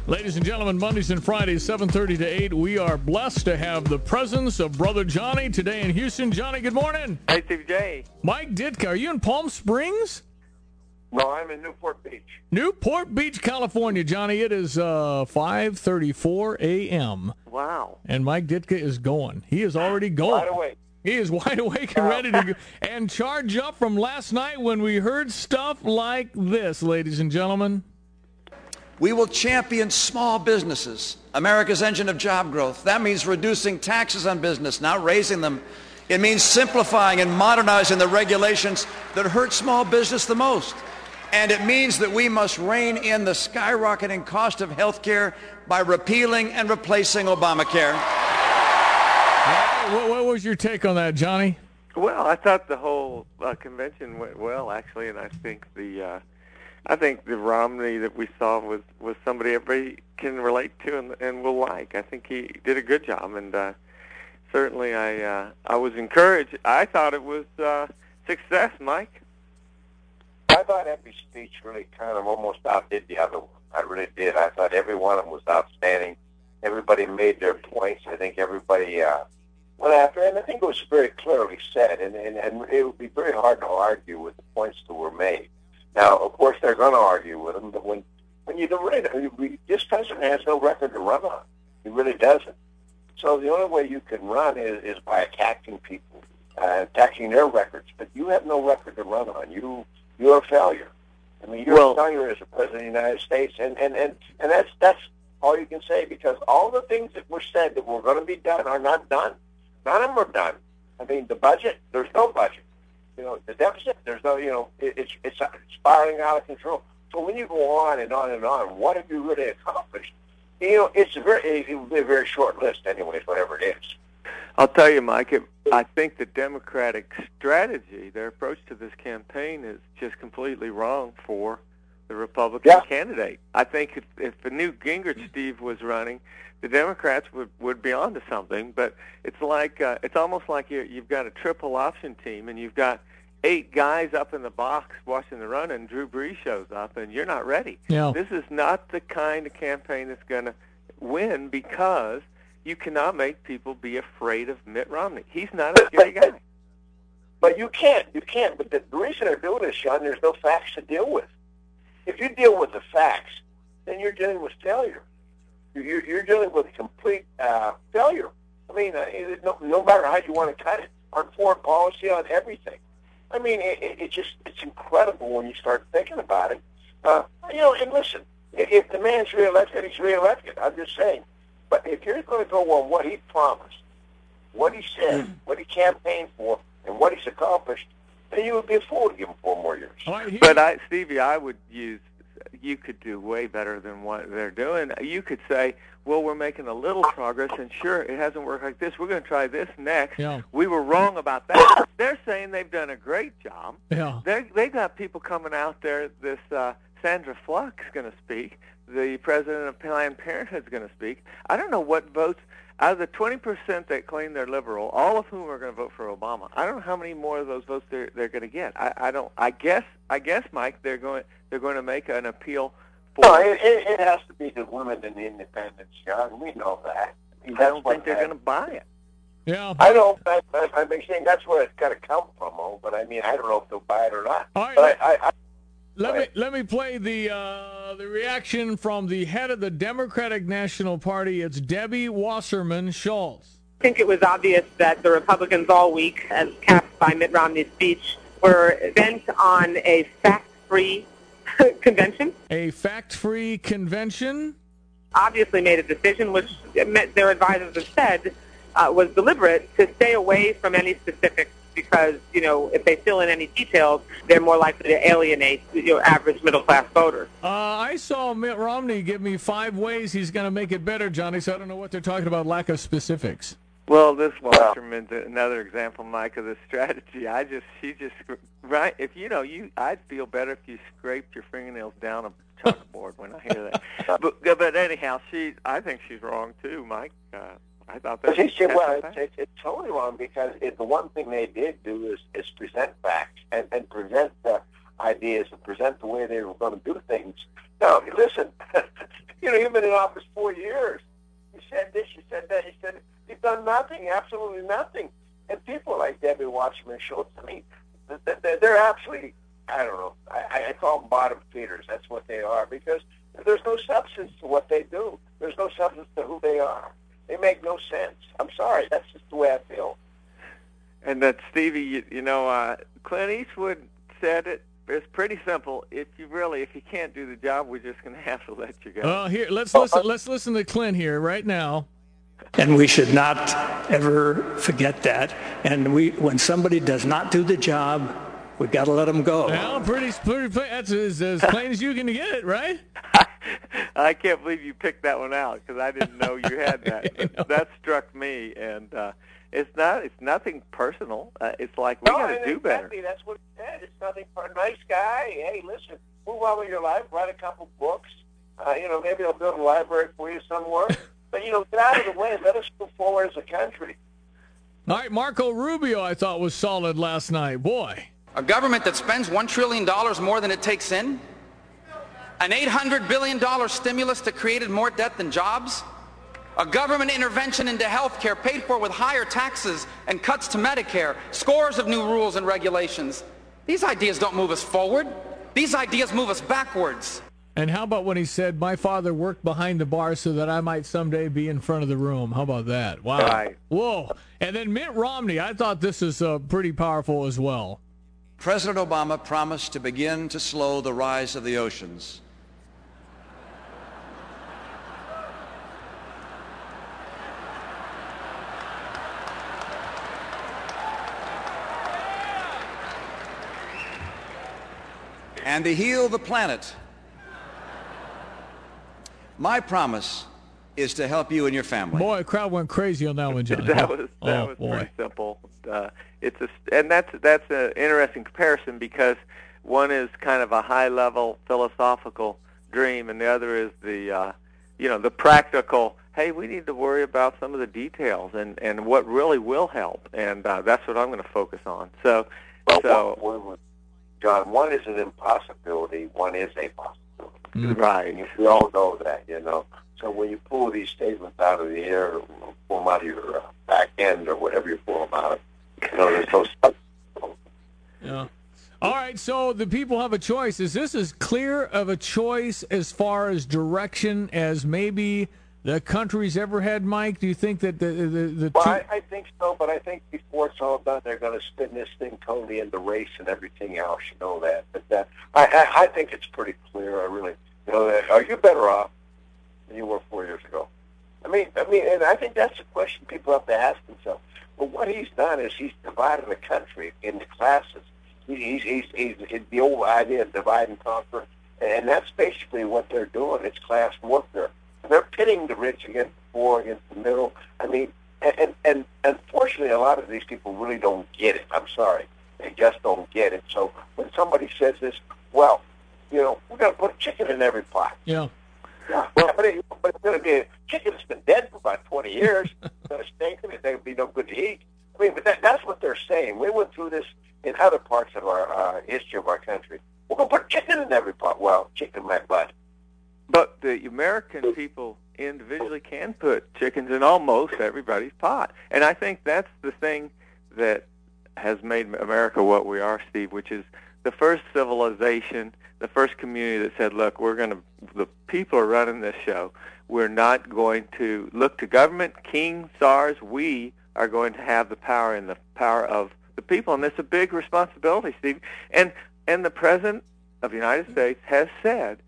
Ladies and gentlemen, Mondays and Fridays, 7:30 to 8, we are blessed to have the presence of Brother Johnny today in Houston. Johnny, good morning. Hey, Steve J. Mike Ditka, are you in Palm Springs? No, I'm in Newport Beach. Newport Beach, California, Johnny. It is 5:34 a.m. Wow. And Mike Ditka is going. He is already going. Wide awake. He is wide awake and ready to go. And charge up from last night when we heard stuff like this, ladies and gentlemen. We will champion small businesses, America's engine of job growth. That means reducing taxes on business, not raising them. It means simplifying and modernizing the regulations that hurt small business the most. And it means that we must rein in the skyrocketing cost of health care by repealing and replacing Obamacare. What was your take on that, Johnny? Well, I thought the whole convention went well, actually, and I think the Romney that we saw was somebody everybody can relate to and will like. I think he did a good job, and certainly I was encouraged. I thought it was success, Mike. I thought every speech really kind of almost outdid the other one. I really did. I thought every one of them was outstanding. Everybody made their points. I think everybody went after it, and I think it was very clearly said, and it would be very hard to argue with the points that were made. Now, of course, they're going to argue with them, but when this president has no record to run on. He really doesn't. So the only way you can run is by attacking people, attacking their records. But you have no record to run on. You're a failure. I mean, you're a failure as a president of the United States, and that's all you can say, because all the things that were said that were going to be done are not done. None of them are done. I mean, the budget, there's no budget. The deficit, there's no, it's spiraling out of control. So when you go on and on and on, what have you really accomplished? It will be a very short list anyways, whatever it is. I'll tell you, Mike, I think the Democratic strategy, their approach to this campaign is just completely wrong for the Republican candidate. I think if Newt Gingrich, Steve, was running, the Democrats would be onto something, but it's like it's almost like you've got a triple option team and you've got 8 guys up in the box watching the run, and Drew Brees shows up, and you're not ready. Yeah. This is not the kind of campaign that's going to win, because you cannot make people be afraid of Mitt Romney. He's not a scary guy. But you can't. But the reason they're doing this, Sean, there's no facts to deal with. If you deal with the facts, then you're dealing with failure. You're dealing with complete failure. I mean, no matter how you want to cut it, on foreign policy, on everything. I mean, it's incredible when you start thinking about it. And listen, if the man's reelected, he's reelected. I'm just saying. But if you're going to go on what he promised, what he said, what he campaigned for, and what he's accomplished, then you would be a fool to give him 4 more years. But Stevie, I would use. You could do way better than what they're doing. You could say, well, we're making a little progress, and sure, it hasn't worked like this. We're going to try this next. Yeah. We were wrong about that. They're saying they've done a great job. Yeah. They got people coming out there. This Sandra Fluck is going to speak. The president of Planned Parenthood is going to speak. I don't know what votes. Out of the 20% that claim they're liberal, all of whom are going to vote for Obama, I don't know how many more of those votes they're going to get. I don't. I guess, Mike, they're going to make an appeal for. No, it has to be the women and the independents, John. We know that. I don't think they're going to buy it. Yeah. I don't. I'm saying that's where it's got to come from. But I mean, I don't know if they'll buy it or not. All right. But Let me play the reaction from the head of the Democratic National Party. It's Debbie Wasserman Schultz. I think it was obvious that the Republicans all week, as capped by Mitt Romney's speech, were bent on a fact-free convention. A fact-free convention? Obviously made a decision, which their advisors have said was deliberate, to stay away from any specifics, because, if they fill in any details, they're more likely to alienate your average middle-class voters. I saw Mitt Romney give me 5 ways he's going to make it better, Johnny, so I don't know what they're talking about, lack of specifics. Well, this Wasserman's another example, Mike, of this strategy. Right? If I'd feel better if you scraped your fingernails down a chalkboard when I hear that. But anyhow, I think she's wrong too, Mike. I thought that. It's totally wrong, because the one thing they did do is present facts and present the ideas and present the way they were going to do things. Now, listen, You've been in office 4 years. You said this, you said that, you said you've done nothing, absolutely nothing. And people like Debbie Wasserman Schultz, I mean, they're absolutely, I don't know, I call them bottom feeders. That's what they are, because there's no substance to what they do. There's no substance to who they are. They make no sense. I'm sorry. That's just the way I feel. And that, Stevie, Clint Eastwood said it. It's pretty simple. If you can't do the job, we're just going to have to let you go. Here, let's listen to Clint here right now. And we should not ever forget that. And when somebody does not do the job, we've got to let them go. Well, pretty plain. That's as plain as you can get it, right? I can't believe you picked that one out, because I didn't know you had that. That struck me, and it's nothing personal. It's like we got to do better. Exactly, that's what he said. It's nothing for a nice guy. Hey, listen, move on with your life, write a couple books. Maybe I'll build a library for you somewhere. But get out of the way. Let us move forward as a country. All right, Marco Rubio, I thought was solid last night. Boy, a government that spends $1 trillion more than it takes in. An $800 billion stimulus that created more debt than jobs. A government intervention into health care paid for with higher taxes and cuts to Medicare. Scores of new rules and regulations. These ideas don't move us forward. These ideas move us backwards. And how about when he said, my father worked behind the bar so that I might someday be in front of the room? How about that? Wow. Right. Whoa. And then Mitt Romney, I thought this is pretty powerful as well. President Obama promised to begin to slow the rise of the oceans. And to heal the planet. My promise is to help you and your family. Boy, the crowd went crazy on that one, John. That was pretty simple. And that's an interesting comparison, because one is kind of a high-level philosophical dream, and the other is the practical. Hey, we need to worry about some of the details and what really will help, and that's what I'm going to focus on. John, one is an impossibility, one is a possibility. Right. And we all know that, So when you pull these statements out of the air, or pull them out of your back end, or whatever you pull them out of, there's no substance. Yeah. All right, so the people have a choice. Is this as clear of a choice as far as direction as maybe the country's ever had, Mike? Do you think that the Well, I think so, but I think before it's all done, they're going to spin this thing totally into race and everything else. You know that. But I think it's pretty clear. I really, are you better off than you were 4 years ago? I mean, and I think that's a question people have to ask themselves. But what he's done is he's divided the country into classes. He's the old idea of divide and conquer, and that's basically what they're doing. It's class warfare. They're pitting the rich against the poor, against the middle. I mean, and unfortunately, a lot of these people really don't get it. I'm sorry. They just don't get it. So when somebody says this, well, we're going to put chicken in every pot. Yeah. Yeah, well, but it's going to be a chicken that's been dead for about 20 years. It's going to stink, and it's going to be no good to eat. I mean, but that's what they're saying. We went through this in other parts of our history of our country. We're going to put chicken in every pot. Well, chicken my butt. But the American people individually can put chickens in almost everybody's pot. And I think that's the thing that has made America what we are, Steve, which is the first civilization, the first community that said, look, the people are running this show. We're not going to look to government, king, czars. We are going to have the power, and the power of the people. And that's a big responsibility, Steve. And the President of the United States has said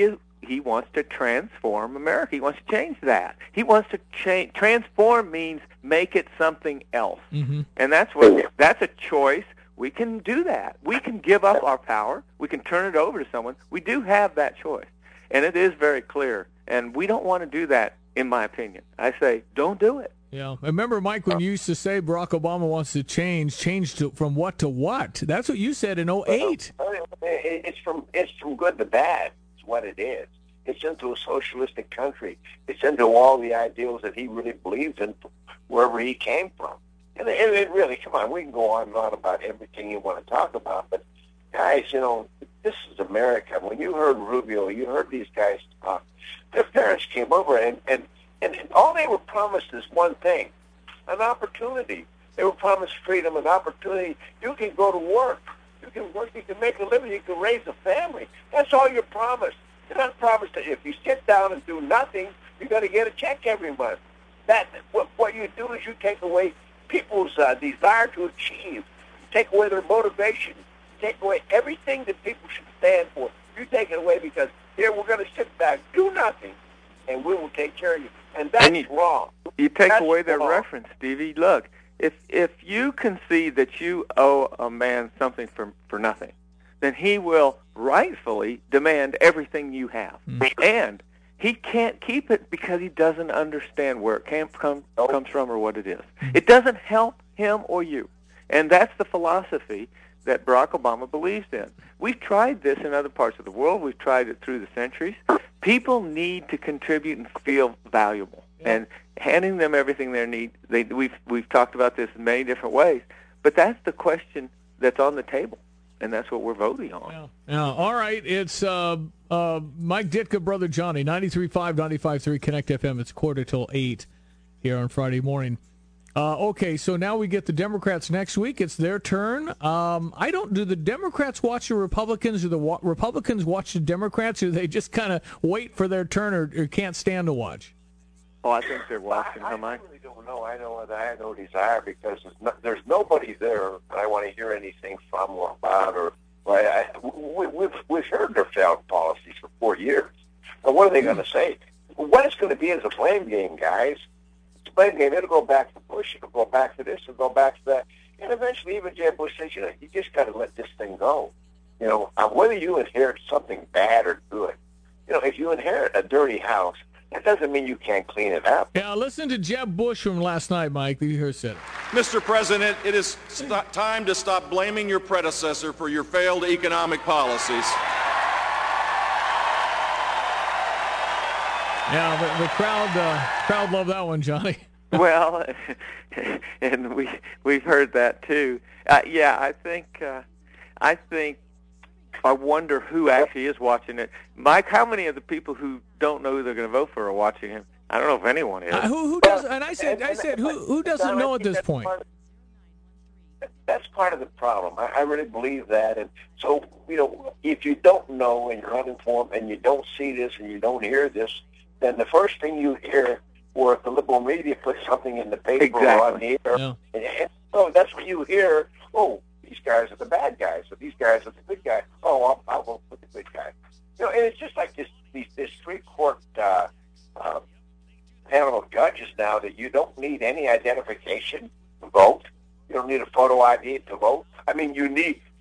he wants to transform America. He wants to change that. He wants to change. Transform means make it something else. Mm-hmm. And that's a choice. We can do that. We can give up our power. We can turn it over to someone. We do have that choice. And it is very clear. And we don't want to do that, in my opinion. I say, don't do it. Yeah. I remember, Mike, when you used to say Barack Obama wants to change from what to what? That's what you said in 2008. It's from good to bad. It's what it is. It's into a socialistic country. It's into all the ideals that he really believes in, wherever he came from. And it really, come on, we can go on and on about everything you want to talk about, but guys, This is America. When you heard Rubio, you heard these guys talk. Their parents came over, and all they were promised is one thing, an opportunity. They were promised freedom, an opportunity. You can go to work. You can work. You can make a living. You can raise a family. That's all you're promised. You're not promised that if you sit down and do nothing, you're going to get a check every month. What you do is you take away people's desire to achieve. You take away their motivation. You take away everything that people should stand for. You take it away because here we're going to sit back, do nothing, and we will take care of you. And that's wrong. You take That's away their wrong. reference, Stevie. Look, if you concede that you owe a man something for nothing, then he will rightfully demand everything you have. And he can't keep it because he doesn't understand where it comes from or what it is. It doesn't help him or you. And that's the philosophy that Barack Obama believes in. We've tried this in other parts of the world. We've tried it through the centuries. People need to contribute and feel valuable. And handing them everything they need, we've talked about this in many different ways, but that's the question that's on the table, and that's what we're voting on. Yeah. All right. It's Mike Ditka, Brother Johnny, 93.5, 95.3 Connect FM. It's 7:45 here on Friday morning. Okay, so now we get the Democrats next week. It's their turn. Do the Democrats watch the Republicans, or the Republicans watch the Democrats, or do they just kind of wait for their turn or can't stand to watch? Oh, I think they're watching. I really don't know. I know that I have no desire because there's nobody there that I want to hear anything from or about. We've heard their failed policies for 4 years. But what are they going to say? What it's going to be is a blame game, guys. It's a blame game. It'll go back to Bush. It'll go back to this. It'll go back to that. And eventually even Jeb Bush says, you just got to let this thing go. Whether you inherit something bad or good, if you inherit a dirty house, that doesn't mean you can't clean it up. Yeah, listen to Jeb Bush from last night, Mike. You heard said. Mr. President, it is time to stop blaming your predecessor for your failed economic policies. Yeah, the crowd loved that one, Johnny. Well, and we've heard that too. I wonder who actually is watching it. Mike, how many of the people who don't know who they're going to vote for are watching him? I don't know if anyone is. Who does? And I said, who doesn't know at this point? That's part of the problem. I really believe that. And so, if you don't know and you're uninformed and you don't see this and you don't hear this, then the first thing you hear, or if the liberal media puts something in the paper or on the air, and so that's what you hear. Oh, these guys are the bad guys, or these guys are the good guys. Oh, I'll vote for the good guy. And it's just like this three-court panel of judges now that you don't need any identification to vote. You don't need a photo ID to vote. I mean, you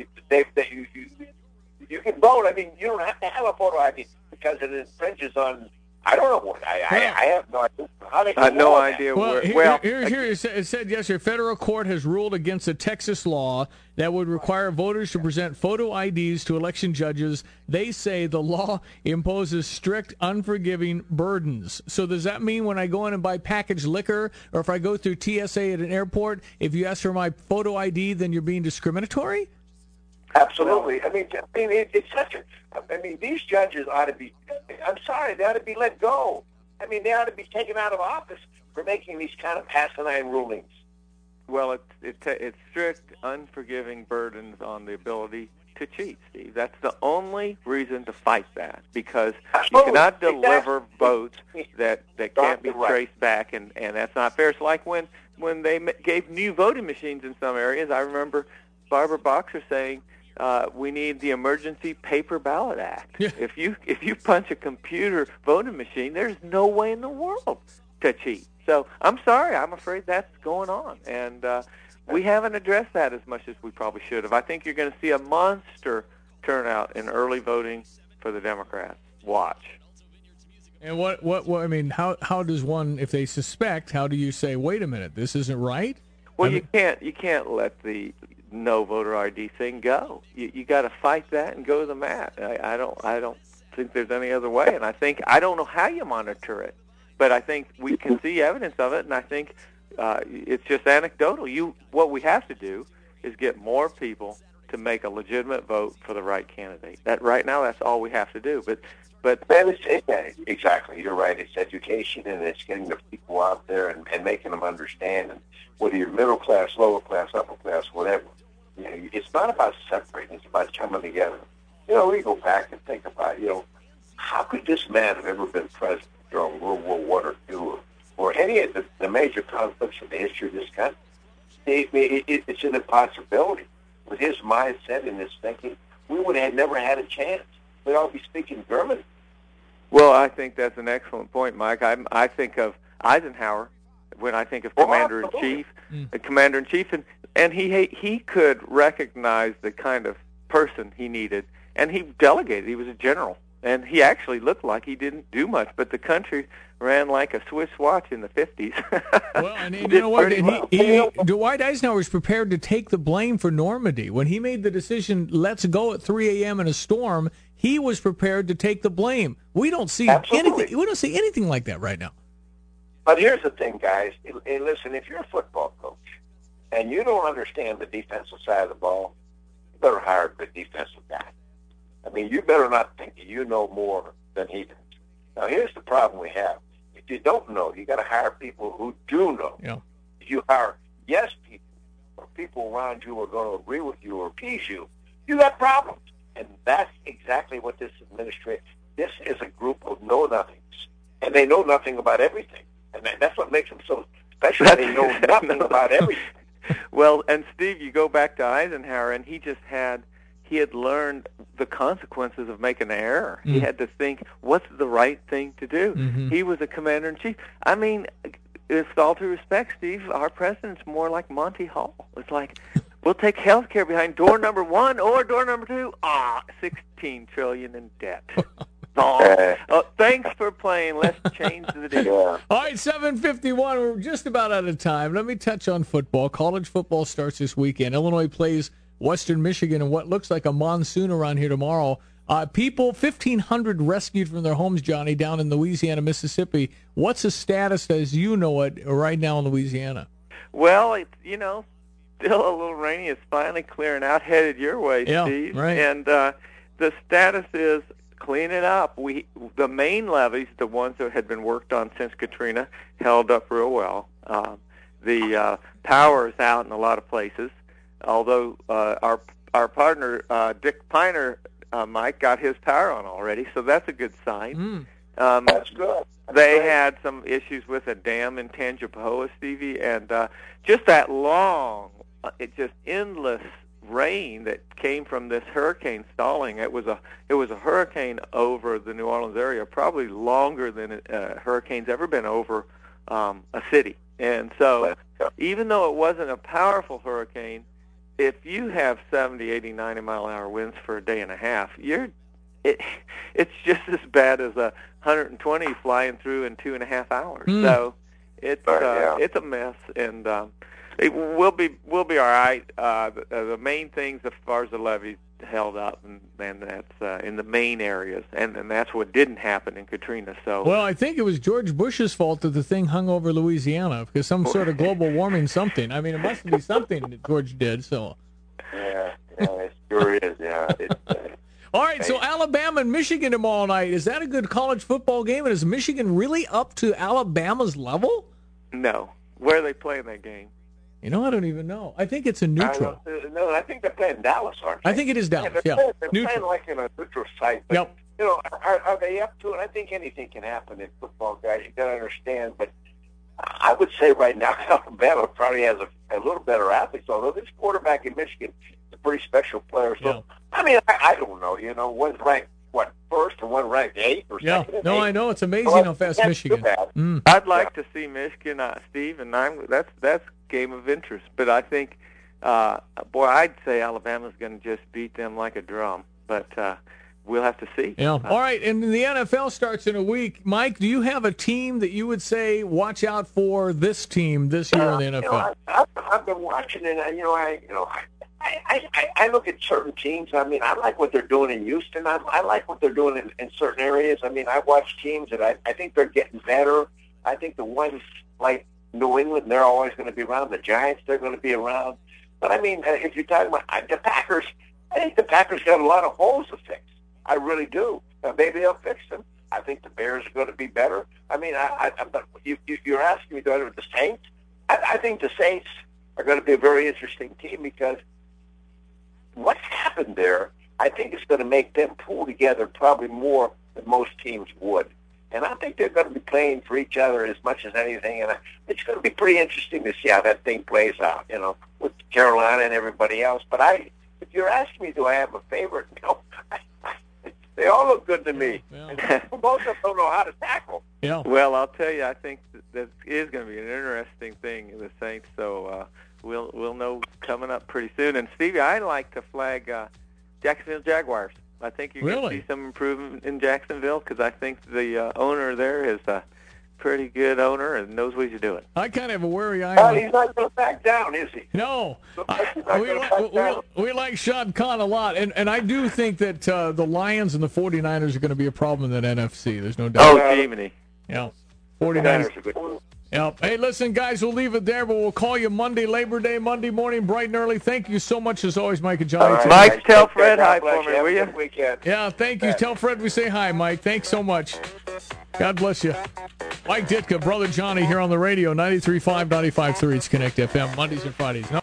can vote. I mean, you don't have to have a photo ID because it infringes on. I don't know what. I have no idea. How they I have no idea Well, where. Here it said yesterday, federal court has ruled against a Texas law that would require voters to present photo IDs to election judges. They say the law imposes strict, unforgiving burdens. So does that mean when I go in and buy packaged liquor, or if I go through TSA at an airport, if you ask for my photo ID, then you're being discriminatory? Absolutely. I mean, it's such a. I mean, these judges ought to be. I'm sorry, they ought to be let go. I mean, they ought to be taken out of office for making these kind of asinine rulings. Well, it's strict, unforgiving burdens on the ability to cheat, Steve. That's the only reason to fight that, because you cannot deliver votes that can't be traced back, and that's not fair. It's like when they gave new voting machines in some areas. I remember Barbara Boxer saying, we need the Emergency Paper Ballot Act. Yeah. If you punch a computer voting machine, there's no way in the world to cheat. So I'm sorry, I'm afraid that's going on, and we haven't addressed that as much as we probably should have. I think you're going to see a monster turnout in early voting for the Democrats. Watch. And what I mean, how does one, if they suspect, how do you say, wait a minute, this isn't right? Well, you can't let the no voter ID thing go. You got to fight that and go to the mat. I don't think there's any other way. And I don't know how you monitor it, but I think we can see evidence of it. And I think it's just anecdotal. What we have to do is get more people to make a legitimate vote for the right candidate. That right now, that's all we have to do. But exactly, you're right. It's education, and it's getting the people out there and making them understand. And whether you're middle class, lower class, upper class, whatever, it's not about separating. It's about coming together. We go back and think about, how could this man have ever been president during World War I or II or any of the major conflicts in the history of this country? It's an impossibility. With his mindset and his thinking, we would have never had a chance. We'd all be speaking German. Well, I think that's an excellent point, Mike. I think of Eisenhower when I think of Commander-in-Chief, and he could recognize the kind of person he needed, and he delegated. He was a general, and he actually looked like he didn't do much, but the country ran like a Swiss watch in the 50s. Well, and you know what? And Dwight Eisenhower was prepared to take the blame for Normandy. When he made the decision, let's go at 3 a.m. in a storm, he was prepared to take the blame. We don't see anything. We don't see anything like that right now. But here's the thing, guys. Hey, listen, if you're a football coach and you don't understand the defensive side of the ball, you better hire a good defensive guy. I mean, you better not think you know more than he does. Now, here's the problem we have. If you don't know, you got to hire people who do know. Yeah. If you hire yes people or people around you who are going to agree with you or appease you, you got problems. And that's exactly what this administration, this is a group of know-nothings. And they know nothing about everything. And that's what makes them so special. They know nothing about everything. Well, and Steve, you go back to Eisenhower, and he had learned the consequences of making an error. He had to think, what's the right thing to do? He was a commander-in-chief. I mean, with all due respect, Steve, our president's more like Monty Hall. It's like, we'll take health care behind door number 1 or door number 2. $16 trillion in debt. Thanks for playing. Let's change the deal. All right, 7:51. We're just about out of time. Let me touch on football. College football starts this weekend. Illinois plays Western Michigan in what looks like a monsoon around here tomorrow. 1,500 rescued from their homes, Johnny, down in Louisiana, Mississippi. What's the status as you know it right now in Louisiana? Well, it's, still a little rainy. It's finally clearing out, headed your way, Steve. Right. And the status is clean it up. The main levees, the ones that had been worked on since Katrina, held up real well. The power is out in a lot of places, although our partner, Dick Piner, Mike, got his power on already, so that's a good sign. That's good. They had some issues with a dam in Tangipahoa, Stevie, and just that long, just endless rain that came from this hurricane stalling. It was a hurricane over the New Orleans area, probably longer than hurricane's ever been over a city. And so even though it wasn't a powerful hurricane, if you have 70, 80, 90 mile an hour winds for a day and a half, it's just as bad as a 120 flying through in 2.5 hours. So it's a mess, and we'll be all right. The main things as far as the levees held up, and that's in the main areas, and that's what didn't happen in Katrina. So, well, I think it was George Bush's fault that the thing hung over Louisiana because some sort of global warming something. I mean, it must be something that George did. So, yeah, it sure is. Yeah. All right, so Alabama and Michigan tomorrow night. Is that a good college football game? And is Michigan really up to Alabama's level? No. Where are they playing that game? I don't even know. I think it's a neutral. No, I think they're playing Dallas, aren't they? I think it is Dallas, They're playing like in a neutral site. But, yep. Are they up to it? I think anything can happen in football, guys. You got to understand. But I would say right now Alabama probably has a little better athletes, although this quarterback in Michigan is a pretty special player. So, yeah. I mean, I don't know. One's ranked, first, and one ranked 8th or second? No, I know. It's amazing how fast Michigan. I'd like to see Michigan, Steve, and that's game of interest. But I think, I'd say Alabama's going to just beat them like a drum. But we'll have to see. Yeah. All right, and the NFL starts in a week. Mike, do you have a team that you would say, watch out for this team this year in the NFL? I've been watching it, and I look at certain teams. I mean, I like what they're doing in Houston. I like what they're doing in certain areas. I mean, I watch teams that I think they're getting better. I think the ones like New England, they're always going to be around. The Giants, they're going to be around. But I mean, if you're talking about the Packers, I think the Packers got a lot of holes to fix. I really do. Maybe they'll fix them. I think the Bears are going to be better. I mean, but you're asking me, do I know the Saints? I think the Saints are going to be a very interesting team because what's happened there, I think it's going to make them pull together probably more than most teams would. And I think they're going to be playing for each other as much as anything. And it's going to be pretty interesting to see how that thing plays out, with Carolina and everybody else. But if you're asking me, do I have a favorite? No, they all look good to me. Yeah. And most of them don't know how to tackle. Yeah. Well, I'll tell you, I think that is going to be an interesting thing in the Saints. So we'll know coming up pretty soon. And Stevie, I'd like to flag Jacksonville Jaguars. I think you're going to see some improvement in Jacksonville because I think the owner there is a pretty good owner and knows what he's doing. I kind of have a worry eye Well, on. he's not going to back down, is he? No, We we like Shad Khan a lot, and I do think that the Lions and the 49ers are going to be a problem in that NFC. There's no doubt. Oh, Jiminy. Yeah, 49ers 49ers. are good. Yeah. Hey, listen, guys, we'll leave it there, but we'll call you Labor Day, Monday morning, bright and early. Thank you so much, as always, Mike and Johnny. All right, Mike, guys, tell take care. Fred God hi bless for me, will Have a you? good weekend. Yeah, thank you. Tell Fred we say hi, Mike. Thanks so much. God bless you. Mike Ditka, Brother Johnny here on the radio, 93.5, 95.3. It's Connect FM, Mondays and Fridays.